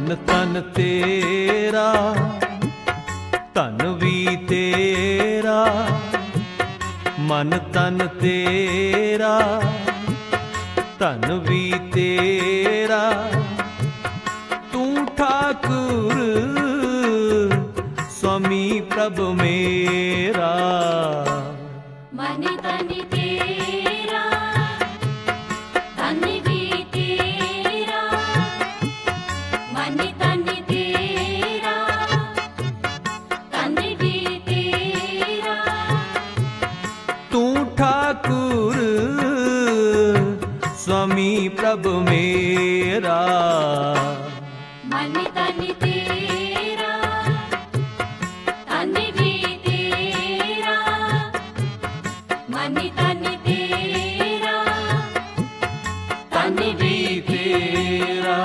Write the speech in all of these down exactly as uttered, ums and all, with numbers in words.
मन तन तेरा, तन भी तेरा, मन तन तेरा, तन भी तेरा, तू ठाकुर स्वामी प्रभु मेरा। मन तन तेरा, तन भी तेरा, मन तन तेरा, तन भी तेरा, तू ठाकुर स्वामी प्रभु मेरा। मन तन तेरा, तन भी तेरा, मन तन तेरा, तन भी तेरा।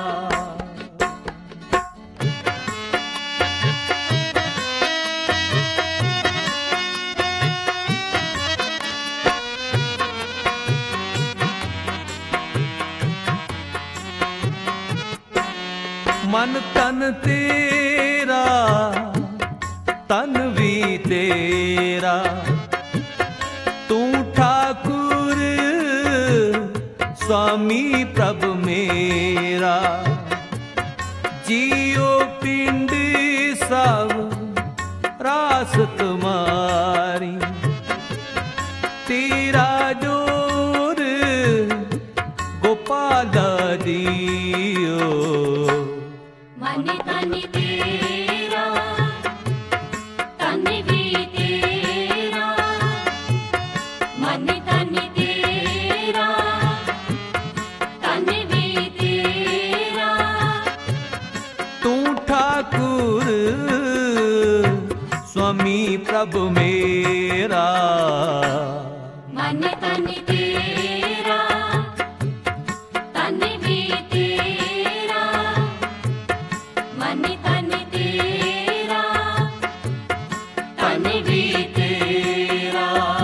मन तन तेरा, तन भी तेरा, तू ठाकुर स्वामी प्रभु मेरा। जियो पिंड सब रास तुम्हारी, तेरा जोर गोपाल दियो। मन तन तेरा, तन भी तेरा, मन तन तेरा, तन भी तेरा, तू ठाकुर स्वामी प्रभु मेरा। मन तन तेरा, तन भी तेरा, मन तन तेरा, तन भी तेरा।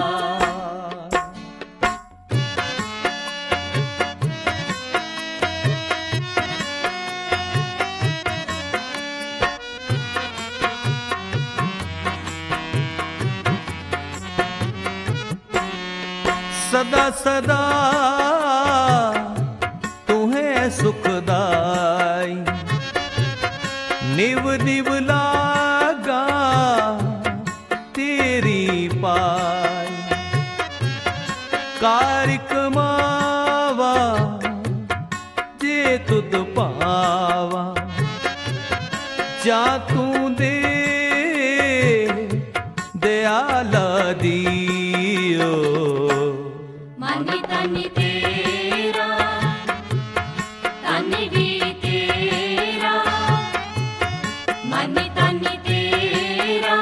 सदा सदा तू है सुखदाई, निव निव लागा तेरी पाई। कारिक मावा जे तुद पावा, जा तू दे दयाल दियो। मन तन तेरा, तन भी तेरा, मन तन तेरा,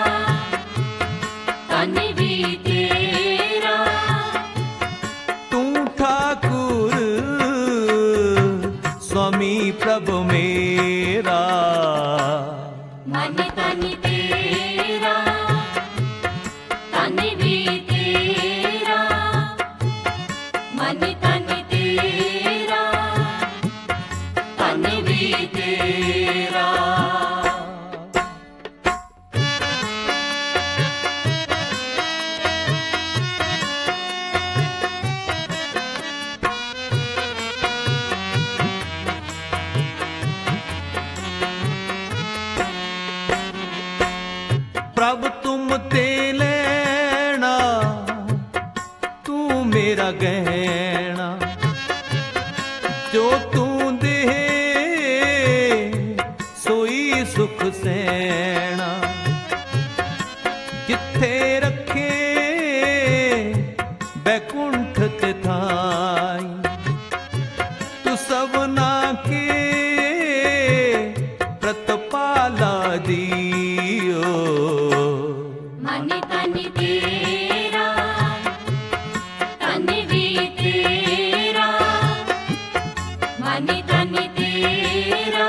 तन भी तेरा, तू ठाकुर स्वामी प्रभु मेरा। मन तन तेरा, तन भी तेरा, मन तन तेरा, तन भी तेरा। प्रभु तुम ते लेना, तू मेरा गहना, जो तू दे सोई सुख सैना। जिथे रखे बैकुंठ ते थाई, तू सबना के प्रतपाला दियो। मन तन तेरा, तन भी तेरा, मन तन तेरा,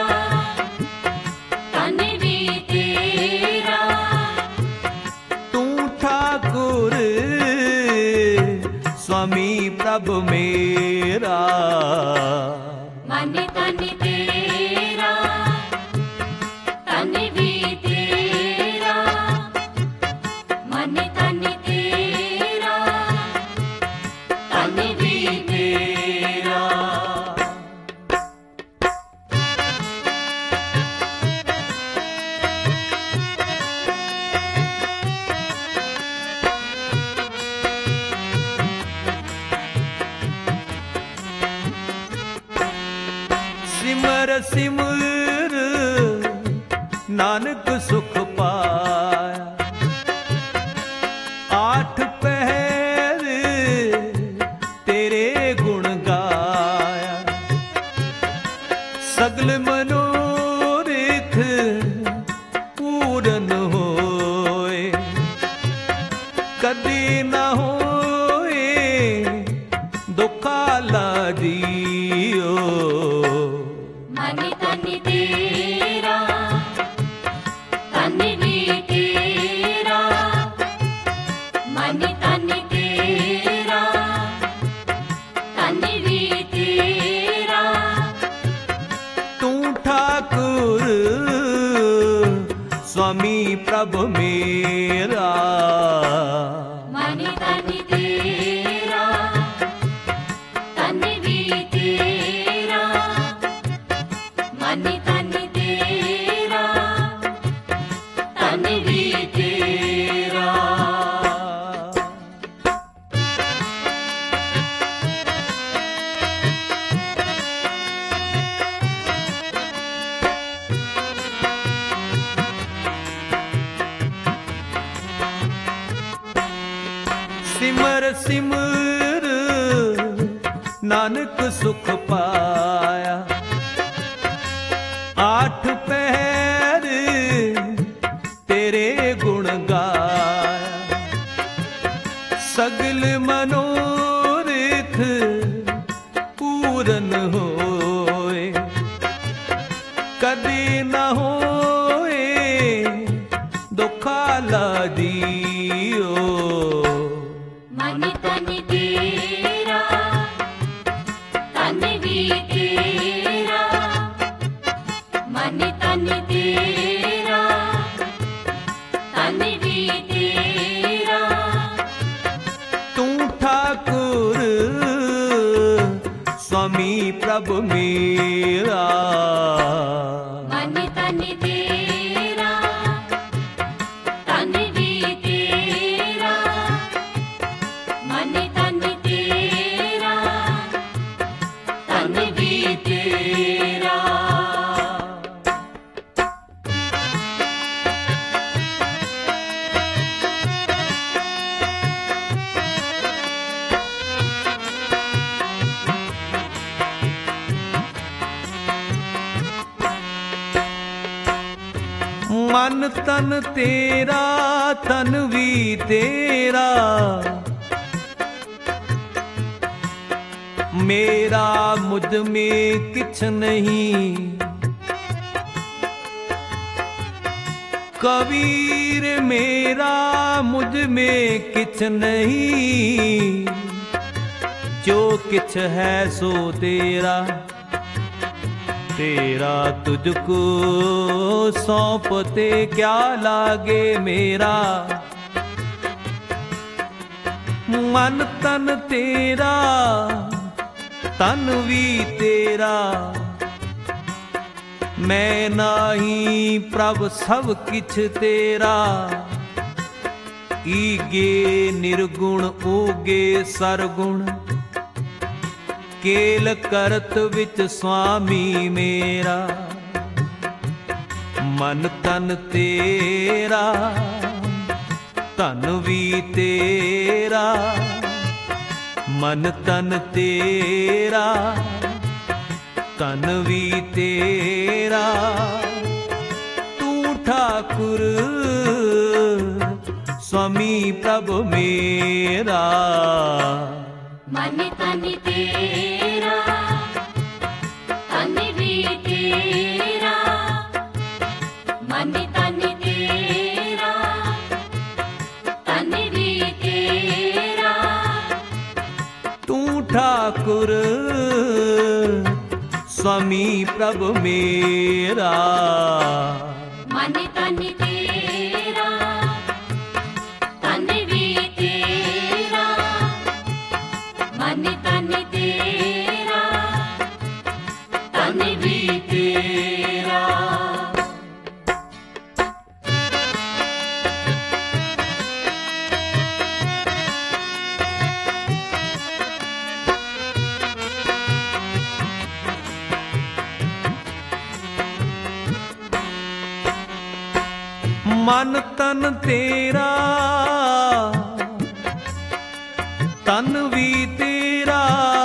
तन भी तेरा, तू ठाकुर स्वामी प्रभु मेरा। मन तन तेरा, सिमर नानक सुख पाया। आठ पहर तेरे गुण गाया, सगल मनोरथ पूरन होए। कदी न होए दुखाला दियो। मन तन तेरा तन भी तेरा, मन तन तेरा तन भी तेरा। तू ठाकुर स्वामी प्रभु मेरा। मन तन तेरा तन भी तेरा, मन तन तेरा तन भी तेरा। सिमर सिमर नानक सुख पाया। आठ पहर तेरे गुण गाया, सगल मनोरथ पूरन होए। कदी न होए दुखाला दियो। मन तन तेरा तन भी तेरा, मन तन तेरा तन भी तेरा। तू ठाकुर स्वामी प्रभु मेरा। मन तन तेरा तन भी तेरा, मन तन तेरा तन भी तेरा। मन तन तेरा तन भी तेरा, मेरा मुझ में किछ नहीं। कबीर मेरा मुझ में किछ नहीं। जो किछ है सो तेरा, तेरा तुझको सौंपते क्या लागे मेरा। मन तन तेरा तन भी तेरा, मैं नाही प्रभ सब किछ तेरा। ईगे निर्गुण ओगे सरगुण, केल करत विच स्वामी मेरा। मन तन तेरा तन भी तेरा, मन तन तेरा तन भी तेरा। तू ठाकुर स्वामी प्रभु मेरा। मन तन तेरा तन भी तेरा, मन तन तेरा तन भी तेरा। तू ठाकुर स्वामी प्रभु मेरा। मन तन तेरा तन भी तेरा, मन तन तेरा तन भी तेरा। ਮਨ ਤਨ ਤੇਰਾ, ਤਨ ਵੀ ਤੇਰਾ,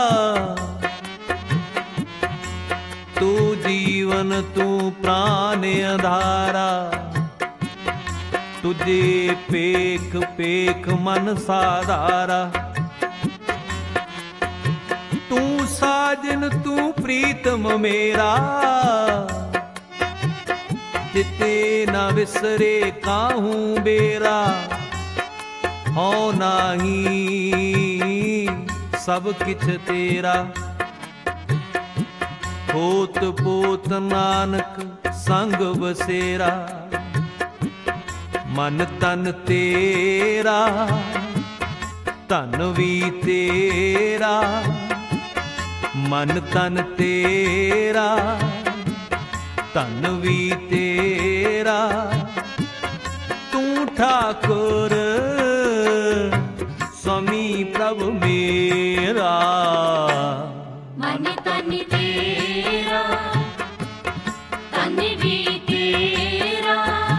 ਤੂੰ ਜੀਵਨ ਤੂੰ ਪ੍ਰਾਨ ਆਧਾਰਾ। ਤੁਝੇ ਪੇਖ ਪੇਖ ਮਨ ਸਾਧਾਰਾ, ਤੂੰ ਸਾਜਨ ਤੂੰ ਪ੍ਰੀਤਮ ਮੇਰਾ। ਜਿਤੇ ਨਾ ਵਿਸਰੇ ਕਾਹੂ ਬੇਰਾ, ਹਉ ਨਾਹੀ ਸਭ ਕਿਛ ਤੇਰਾ। ਹੋਤ ਪੋਤ ਨਾਨਕ ਸੰਗ ਬਸੇਰਾ, ਮਨ ਤਨ ਤੇਰਾ, ਧਨ ਵੀ ਤੇਰਾ। ਮਨ ਤਨ ਤੇਰਾ, ਧਨ ਵੀ ਤੇਰਾ, ਤੂੰ ਠਾਕੁਰ ਸੁਆਮੀ ਪ੍ਰਭ ਮੇਰਾ। ਮਨ ਤਨ ਤੇਰਾ, ਧਨ ਵੀ ਤੇਰਾ।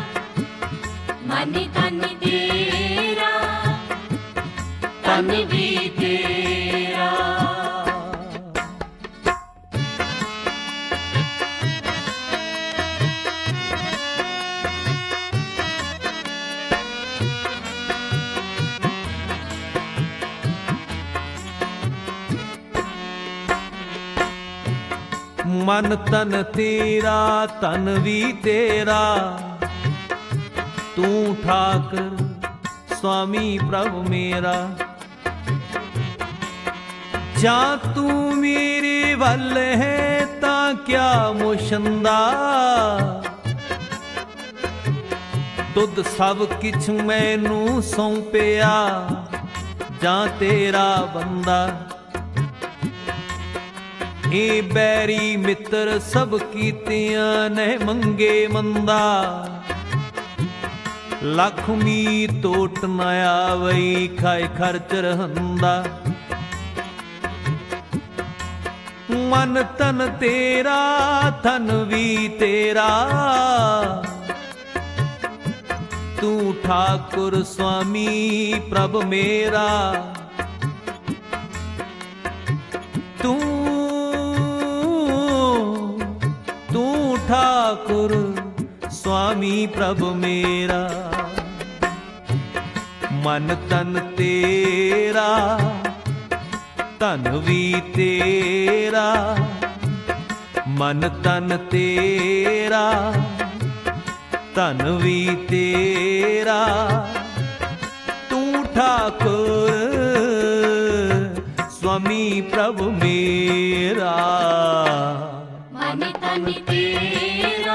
ਮਨ ਤਨ ਤੇਰਾ, ਧਨ ਵੀ ਤੇਰਾ। ਮਨ ਤਨ ਤੇਰਾ, ਧਨ ਵੀ ਤੇਰਾ, ਤੂੰ ਠਾਕੁਰ ਸੁਆਮੀ ਪ੍ਰਭ ਮੇਰਾ। ਜਾਂ ਤੂੰ ਮੇਰੇ ਵੱਲ ਹੈ ਤਾਂ ਕਿਆ ਮੁਸ਼ੰਦਾ, ਤੁਧ ਸਭ ਕਿਛ ਮੈਨੂੰ ਸੌਂਪਿਆ, ਜਾਂ ਤੇਰਾ ਬੰਦਾ। ਏ ਬੈਰੀ ਮਿੱਤਰ ਸਭ ਕੀਤਿਆਂ ਨੇ ਮੰਗੇ ਮੰਦਾ, ਲਖਮੀ ਟੋਟ ਨ ਆਵਈ ਖਾਏ ਖਰਚ ਰਹੰਦਾ। ਮਨ ਤਨ ਤੇਰਾ, ਧਨ ਵੀ ਤੇਰਾ, ਤੂੰ ਠਾਕੁਰ ਸੁਆਮੀ ਪ੍ਰਭ ਮੇਰਾ। ਤੂੰ ਤੂੰ ਠਾਕੁਰ ਸੁਆਮੀ ਪ੍ਰਭ ਮੇਰਾ। ਮਨ ਤਨ ਤੇਰਾ, ਧਨ ਵੀ ਤੇਰਾ। ਮਨ ਤਨ ਤੇਰਾ, ਧਨ ਵੀ ਤੇਰਾ, ਤੂੰ ਠਾਕੁਰ ਸੁਆਮੀ ਪ੍ਰਭ ਮੇਰਾ। ਮਨ ਤਨ ਤੇਰਾ,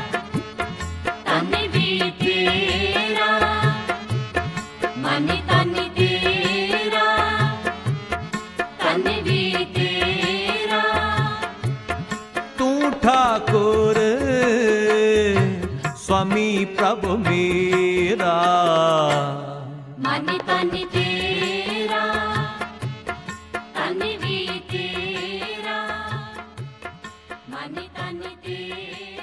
ਧਨ ਵੀ ਤੇਰਾ। ਮਨ ਤਨ ਤੇਰਾ, ਧਨ ਵੀ ਤੇਰਾ, ਤੂੰ ਠਾਕੁਰ ਸੁਆਮੀ ਪ੍ਰਭ ਮੇਰਾ। ਮਨ ਤਨ ਤੇਰਾ, ਧਨ ਵੀ ਤੇਰਾ। ਮਨ ਤਨ ਤੇਰਾ।